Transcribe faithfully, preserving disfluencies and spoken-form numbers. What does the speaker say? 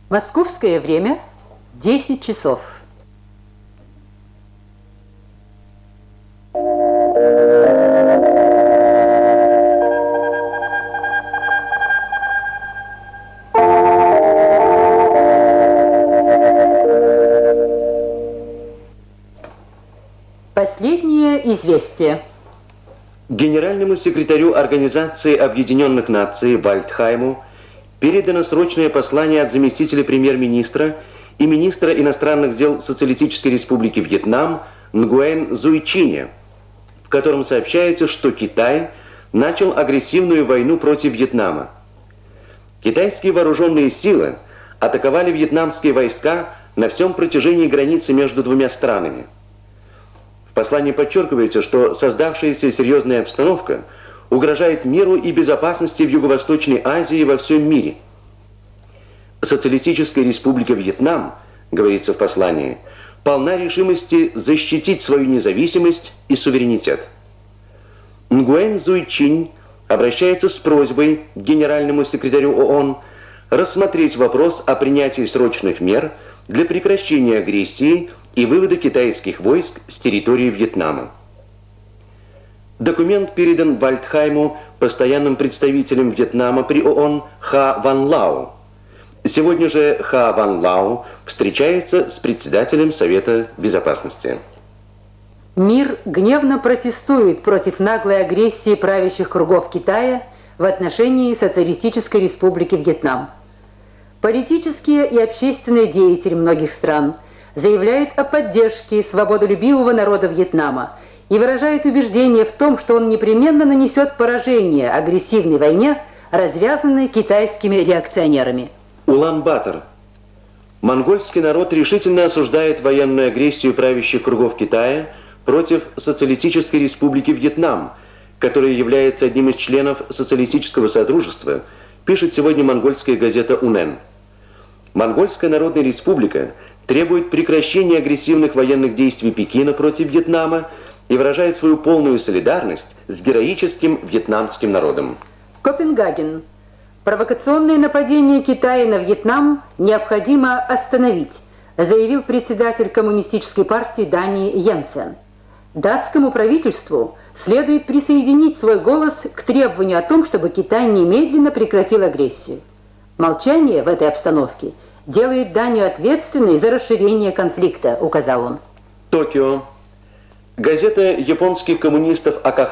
Московское время десять часов. Последнее известие. Генеральному секретарю Организации Объединенных Наций Вальдхайму передано срочное послание от заместителя премьер-министра и министра иностранных дел Социалистической Республики Вьетнам Нгуэн Зуйчиня, в котором сообщается, что Китай начал агрессивную войну против Вьетнама. Китайские вооруженные силы атаковали вьетнамские войска на всем протяжении границы между двумя странами. В послании подчеркивается, что создавшаяся серьезная обстановка угрожает миру и безопасности в Юго-Восточной Азии и во всем мире. Социалистическая Республика Вьетнам, говорится в послании, полна решимости защитить свою независимость и суверенитет. Нгуэн Зуйчин обращается с просьбой к генеральному секретарю ООН рассмотреть вопрос о принятии срочных мер для прекращения агрессии и вывода китайских войск с территории Вьетнама. Документ передан Вальдхайму постоянным представителем Вьетнама при ООН Ха Ван Лао. Сегодня же Ха Ван Лао встречается с председателем Совета Безопасности. Мир гневно протестует против наглой агрессии правящих кругов Китая в отношении Социалистической Республики Вьетнам. Политические и общественные деятели многих стран заявляют о поддержке свободолюбивого народа Вьетнама и выражают убеждение в том, что он непременно нанесет поражение агрессивной войне, развязанной китайскими реакционерами. Улан-Батор. Монгольский народ решительно осуждает военную агрессию правящих кругов Китая против Социалистической Республики Вьетнам, которая является одним из членов Социалистического Содружества, пишет сегодня монгольская газета «Унэн». Монгольская Народная Республика требует прекращения агрессивных военных действий Пекина против Вьетнама и выражает свою полную солидарность с героическим вьетнамским народом. Копенгаген. Провокационное нападение Китая на Вьетнам необходимо остановить, заявил председатель Коммунистической партии Дании Йенсен. Датскому правительству следует присоединить свой голос к требованию о том, чтобы Китай немедленно прекратил агрессию. Молчание в этой обстановке делает Данию ответственной за расширение конфликта, указал он. Токио. Газета японских коммунистов АКХ